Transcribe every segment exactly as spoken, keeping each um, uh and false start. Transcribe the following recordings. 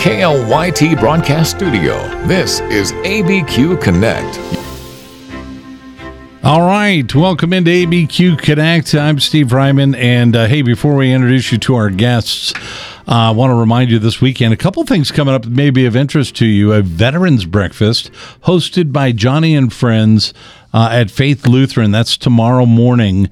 K L Y T Broadcast Studio, this is A B Q Connect. All right, welcome into A B Q Connect. I'm Steve Ryman, and uh, hey, before we introduce you to our guests, uh, I want to remind you this weekend, a couple things coming up that may be of interest to you. A Veterans Breakfast hosted by Johnny and Friends uh, at Faith Lutheran. That's tomorrow morning.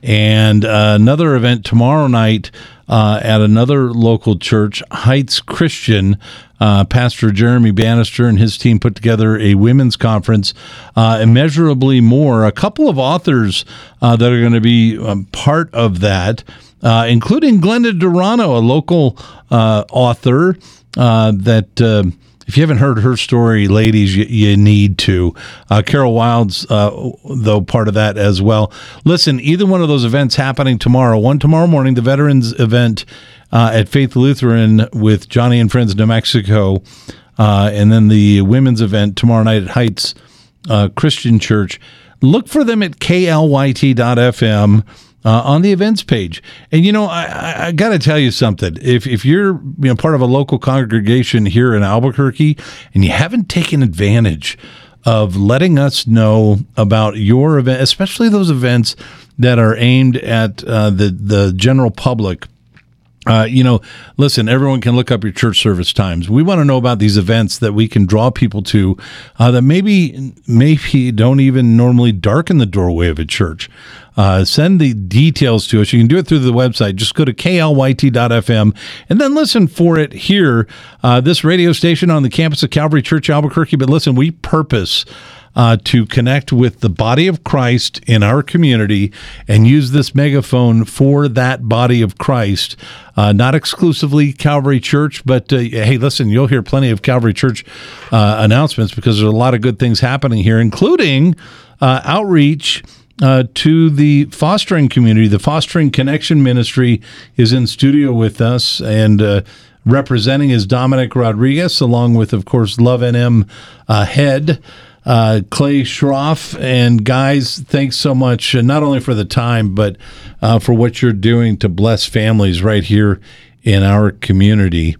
And uh, another event tomorrow night uh, at another local church, Heights Christian. Uh, Pastor Jeremy Bannister and his team put together a women's conference, uh, immeasurably more. A couple of authors uh, that are going to be um, part of that, uh, including Glenda Durano, a local uh, author uh, that, uh, if you haven't heard her story, ladies, you, you need to. Uh, Carol Wilde's, uh, though, part of that as well. Listen, either one of those events happening tomorrow, one tomorrow morning, the Veterans event Uh, at Faith Lutheran with Johnny and Friends New Mexico, uh, and then the women's event tomorrow night at Heights uh, Christian Church. Look for them at K L Y T dot F M uh, on the events page. And, you know, I, I, I got to tell you something. If if you're you know part of a local congregation here in Albuquerque and you haven't taken advantage of letting us know about your event, especially those events that are aimed at uh, the, the general public, Uh, you know, listen, everyone can look up your church service times. We want to know about these events that we can draw people to uh, that maybe maybe don't even normally darken the doorway of a church. Uh, send the details to us. You can do it through the website. Just go to K L Y T dot F M and then listen for it here, uh, this radio station on the campus of Calvary Church Albuquerque. But listen, we purpose Uh, to connect with the body of Christ in our community and use this megaphone for that body of Christ. Uh, not exclusively Calvary Church, but uh, hey, listen, you'll hear plenty of Calvary Church uh, announcements because there's a lot of good things happening here, including uh, outreach uh, to the fostering community. The Fostering Connection Ministry is in studio with us, and uh, representing is Dominic Rodriguez, along with, of course, Love N M uh, head Uh, Clay Schroff. And guys, thanks so much, uh, not only for the time, but uh, for what you're doing to bless families right here in our community.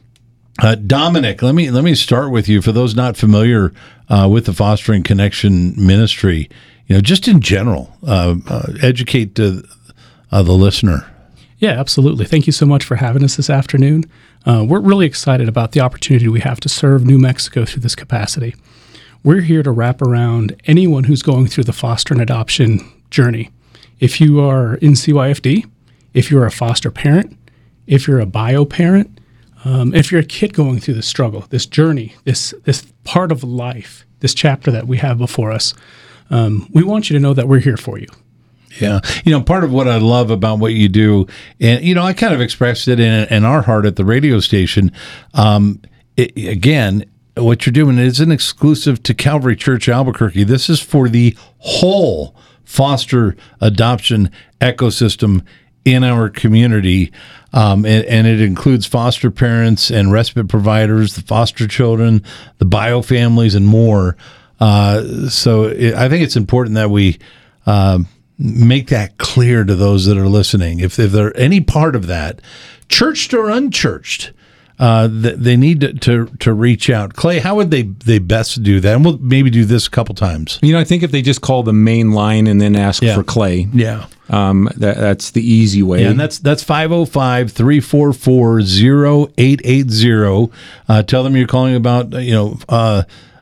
Uh, Dominic, let me let me start with you. For those not familiar uh, with the Fostering Connection Ministry, you know, just in general, uh, uh, educate uh, uh, the listener. Yeah, absolutely. Thank you so much for having us this afternoon. Uh, we're really excited about the opportunity we have to serve New Mexico through this capacity. We're here to wrap around anyone who's going through the foster and adoption journey. If you are in C Y F D, if you're a foster parent, if you're a bio parent, um, if you're a kid going through this struggle, this journey, this this part of life, this chapter that we have before us, um, we want you to know that we're here for you. Yeah. You know, part of what I love about what you do, and, you know, I kind of expressed it in, in our heart at the radio station, um, it, again, what you're doing isn't exclusive to Calvary Church Albuquerque. This is for the whole foster adoption ecosystem in our community, um, and, and it includes foster parents and respite providers, the foster children, the bio families, and more. Uh, so it, I think it's important that we um, make that clear to those that are listening. If, if they're any part of that, churched or unchurched, Uh, th- they need to, to to reach out. Clay, how would they, they best do that? And we'll maybe do this a couple times. You know, I think if they just call the main line and then ask yeah. for Clay, yeah, um, that, that's the easy way. Yeah, and that's that's five oh five, three four four, oh eight eight oh. Uh, tell them you're calling about, you know, uh,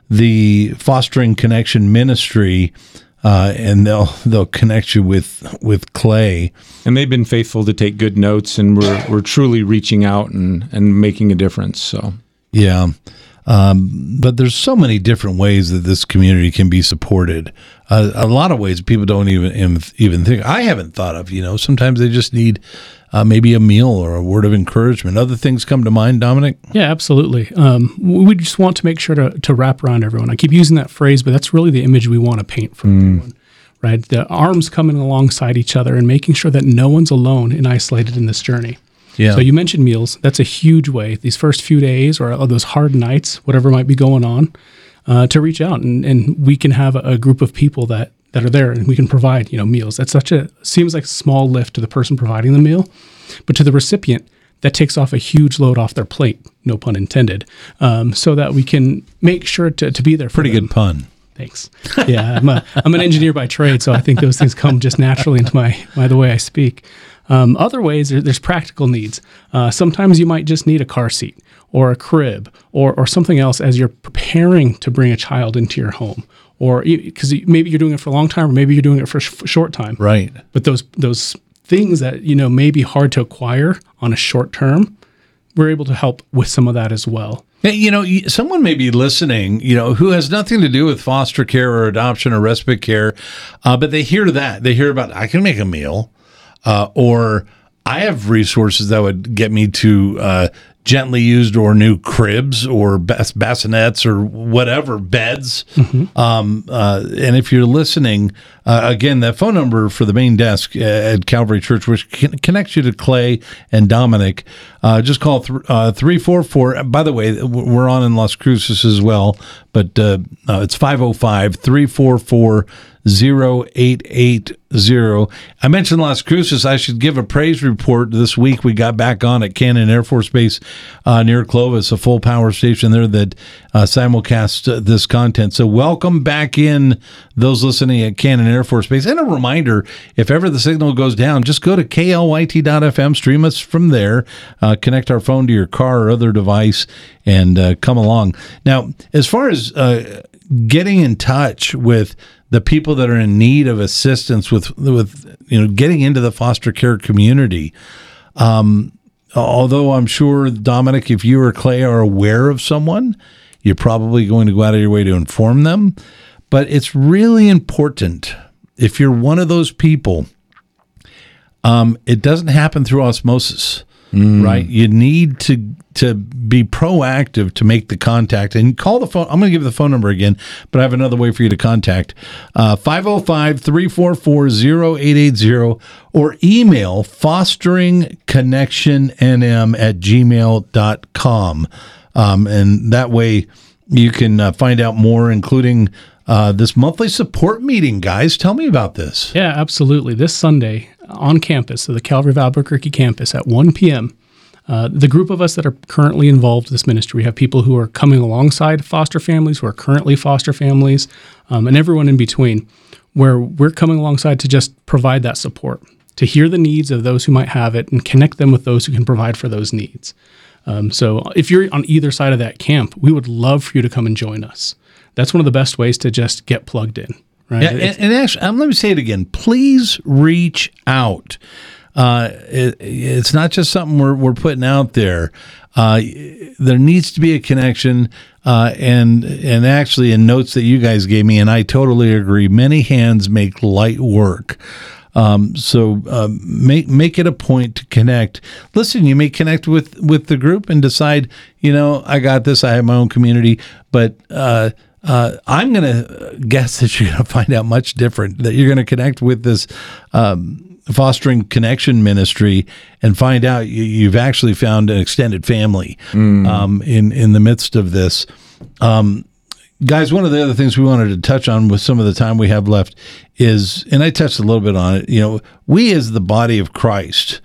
the Fostering Connection Ministry, uh, and they'll they'll connect you with with Clay. And they've been faithful to take good notes, and we're we're truly reaching out and, and making a difference. So yeah, um, but there's so many different ways that this community can be supported. Uh, a lot of ways people don't even even think. I haven't thought of. You know, sometimes they just need uh, maybe a meal or a word of encouragement. Other things come to mind, Dominic? Yeah, absolutely. Um, we just want to make sure to to wrap around everyone. I keep using that phrase, but that's really the image we want to paint for mm. everyone. Right, the arms coming alongside each other and making sure that no one's alone and isolated in this journey. Yeah. So you mentioned meals. That's a huge way. These first few days or those hard nights, whatever might be going on, uh, to reach out and, and we can have a, a group of people that, that are there and we can provide, you know, meals. That's such a, seems like a small lift to the person providing the meal, but to the recipient, that takes off a huge load off their plate, no pun intended, um, so that we can make sure to, to be there for Pretty them. good pun. Thanks. Yeah, I'm, a, I'm an engineer by trade, so I think those things come just naturally into my, my the way I speak. Um, other ways, there, there's practical needs. Uh, sometimes you might just need a car seat or a crib or, or something else as you're preparing to bring a child into your home. Or because maybe you're doing it for a long time, or maybe you're doing it for a sh- short time. Right. But those those things that, you know, may be hard to acquire on a short term, we're able to help with some of that as well. You know, someone may be listening, you know, who has nothing to do with foster care or adoption or respite care, uh, but they hear that. They hear about, I can make a meal, uh, or I have resources that would get me to uh, gently used or new cribs or bas- bassinets or whatever, beds. Mm-hmm. Um, uh, and if you're listening, uh, again, that phone number for the main desk at Calvary Church, which can- connects you to Clay and Dominic, uh, just call th- uh, three four four. By the way, we're on in Las Cruces as well, but uh, uh, it's five oh five, three four four, oh eight eight oh. I mentioned Las Cruces. I should give a praise report. This week we got back on at Cannon Air Force Base uh, near Clovis, a full power station there that uh, simulcasts uh, this content. So welcome back in those listening at Cannon Air Force Base. And a reminder, if ever the signal goes down, just go to K L Y T dot F M, stream us from there, uh, connect our phone to your car or other device, and uh, come along. Now, as far as uh, getting in touch with the people that are in need of assistance with, with you know, getting into the foster care community. Um, although I'm sure, Dominic, if you or Clay are aware of someone, you're probably going to go out of your way to inform them. But it's really important, if you're one of those people, um, it doesn't happen through osmosis. Mm. Right, you need to to be proactive to make the contact and call the phone. I'm going to give the phone number again, but I have another way for you to contact: uh, five oh five, three four four, oh eight eight oh, or email fostering connection n m at gmail dot com, um, and that way you can uh, find out more, including uh, this monthly support meeting. Guys, tell me about this. Yeah, absolutely. This Sunday on campus, so the Calvary of Albuquerque campus at one p.m., uh, the group of us that are currently involved in this ministry, we have people who are coming alongside foster families, who are currently foster families, um, and everyone in between, where we're coming alongside to just provide that support, to hear the needs of those who might have it and connect them with those who can provide for those needs. Um, so if you're on either side of that camp, we would love for you to come and join us. That's one of the best ways to just get plugged in. Right. Yeah, and, and actually, um, let me say it again. Please reach out. Uh, it, it's not just something we're we're putting out there. Uh, there needs to be a connection. Uh, and and actually, in notes that you guys gave me, and I totally agree. Many hands make light work. Um, so uh, make make it a point to connect. Listen, you may connect with with the group and decide, you know, I got this. I have my own community, but. Uh, Uh, I'm going to guess that you're going to find out much different, that you're going to connect with this um, Fostering Connection ministry and find out you, you've actually found an extended family mm. um, in, in the midst of this. Um, guys, one of the other things we wanted to touch on with some of the time we have left is, and I touched a little bit on it, you know, we as the body of Christ,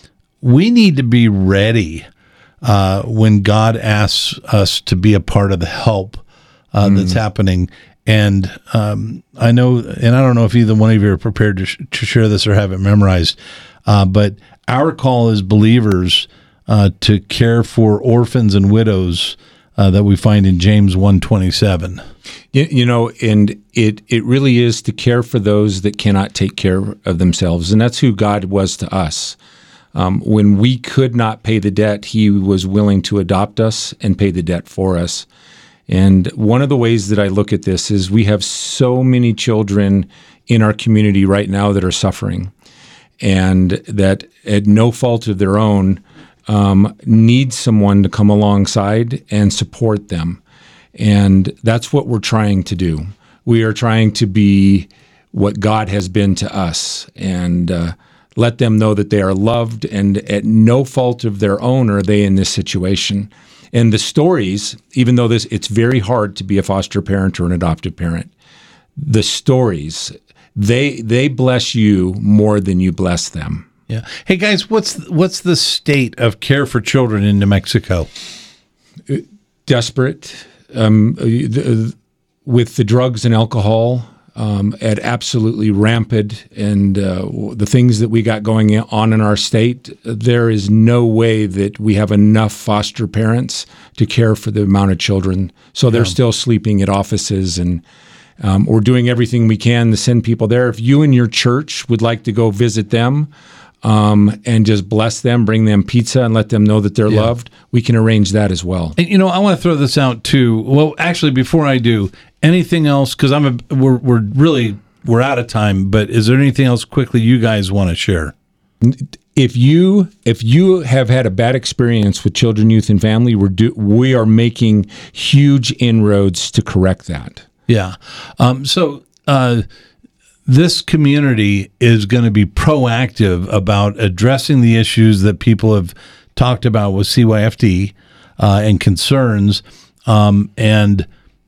we need to be ready uh, when God asks us to be a part of the help Uh, mm. that's happening. And um, I know, and I don't know if either one of you are prepared to, sh- to share this or have it memorized, uh, but our call as believers uh, to care for orphans and widows uh, that we find in James one twenty-seven. You, you know, and it, it really is to care for those that cannot take care of themselves. And that's who God was to us. Um, when we could not pay the debt, he was willing to adopt us and pay the debt for us. And one of the ways that I look at this is we have so many children in our community right now that are suffering and that at no fault of their own um, need someone to come alongside and support them. And that's what we're trying to do. We are trying to be what God has been to us and uh, let them know that they are loved, and at no fault of their own are they in this situation. And the stories, even though this, it's very hard to be a foster parent or an adoptive parent, the stories, they they bless you more than you bless them. Yeah. Hey guys, what's what's the state of care for children in New Mexico? Desperate um, the, with the drugs and alcohol um, at absolutely rampant, and uh, the things that we got going on in our state. There is no way that we have enough foster parents to care for the amount of children. So they're yeah. still sleeping at offices, and um, we're doing everything we can to send people there. If you and your church would like to go visit them, Um, and just bless them, bring them pizza, and let them know that they're yeah. loved, we can arrange that as well. And, you know, I want to throw this out too. Well, actually, before I do, anything else? Because I'm a, we're we're really we're out of time. But is there anything else quickly you guys want to share? If you if you have had a bad experience with children, youth, and family, we're do, we are making huge inroads to correct that. Yeah. Um, so. Uh, This community is going to be proactive about addressing the issues that people have talked about with C Y F D uh, and concerns. Um, and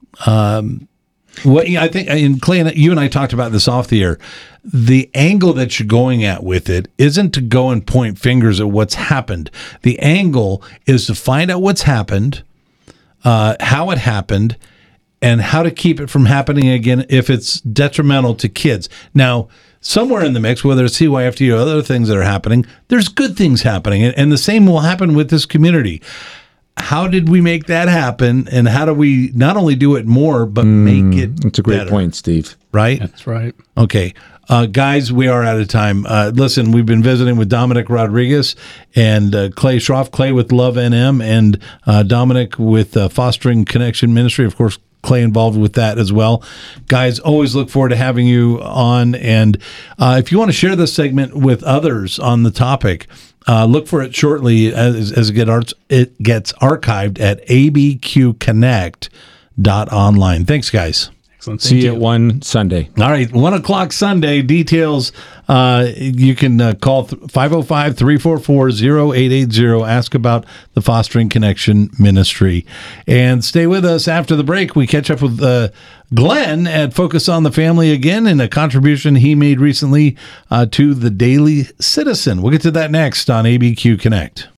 um, what I think, and Clay, you and I talked about this off the air. The angle that you're going at with it isn't to go and point fingers at what's happened. The angle is to find out what's happened, uh, how it happened, and how to keep it from happening again if it's detrimental to kids. Now, somewhere in the mix, whether it's C Y F D or other things that are happening, there's good things happening, and the same will happen with this community. How did we make that happen, and how do we not only do it more, but mm, make it That's a great better? point, Steve. Right? That's right. Okay. Uh, guys, we are out of time. Uh, listen, we've been visiting with Dominic Rodriguez and uh, Clay Schroff, Clay with Love N M, and uh, Dominic with uh, Fostering Connection Ministry, of course, Clay involved with that as well. Guys, always look forward to having you on. And uh, if you want to share this segment with others on the topic, uh, look for it shortly as, as it, get arts, it gets archived at a b q connect dot online. Thanks, guys. Excellent. See you at one Sunday. All right, one o'clock Sunday. Details, uh, you can uh, call five oh five, three four four, oh eight eight zero. Ask about the Fostering Connection Ministry. And stay with us after the break. We catch up with uh, Glenn at Focus on the Family again and a contribution he made recently uh, to the Daily Citizen. We'll get to that next on A B Q Connect.